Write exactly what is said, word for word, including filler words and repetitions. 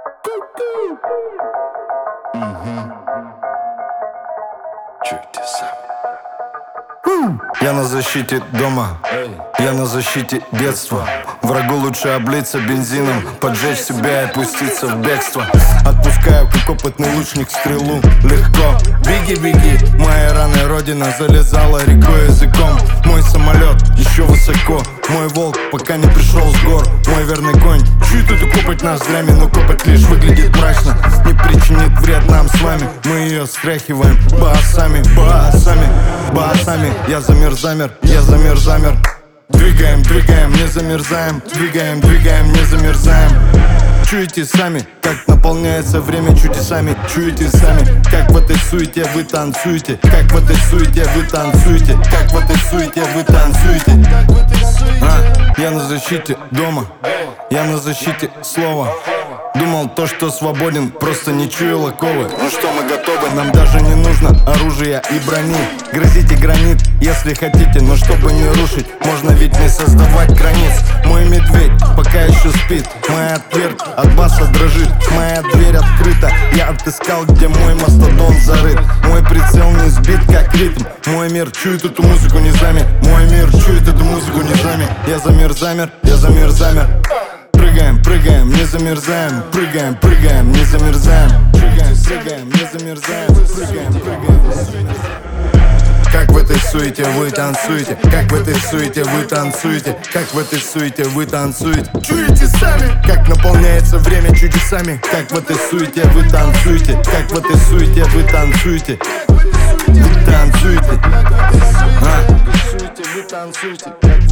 Я на защите дома, я на защите детства. Врагу лучше облиться бензином, поджечь себя и пуститься в бегство. Отпускаю, как опытный лучник, стрелу легко. Беги, беги, моя раны родина залезала рекой языком. Мой самолет еще высоко, мой волк пока не пришел с гор. Мой верный конь, чуть тут копать ноздрями, но копать лишь выглядит мрачно. Не причинит вред нам с вами, мы ее стряхиваем басами, басами, басами. Я замер, замер, я замер, замер. Двигаем, двигаем, не замерзаем. Двигаем, двигаем, не замерзаем. Чуете сами, как наполняется время чудесами. Чуете сами, как в этой суете вы танцуете. Как в этой суете вы танцуете. Как в этой суете вы танцуете. а, Я на защите дома, я на защите слова. Думал то, что свободен, просто не чуял оковы. Ну что, мы готовы, нам даже не нужно оружия и брони. Грызите гранит, если хотите, но чтобы не рушить, можно ведь не создавать границ. Мой медведь пока еще спит, моя дверь от баса дрожит. Моя дверь открыта, я отыскал, где мой мастодон зарыт. Мой прицел не сбит, как ритм. Мой мир чует эту музыку низами. Мой мир чует эту музыку низами. Я замер, замер, я замер, замер. Прыгаем, прыгаем, не замерзаем. Прыгаем, прыгаем, не замерзаем. Прыгаем, прыгаем, не замерзаем. Прыгаем, прыгаем. Как в этой суете вы танцуете. Как в этой суете вы танцуете. Как в этой суете вы танцуете. Чуете сами, как наполняется время чудесами. Как в этой суете вы танцуете. Как в этой суете вы танцуете. Вы танцуете. а? Вы танцуете.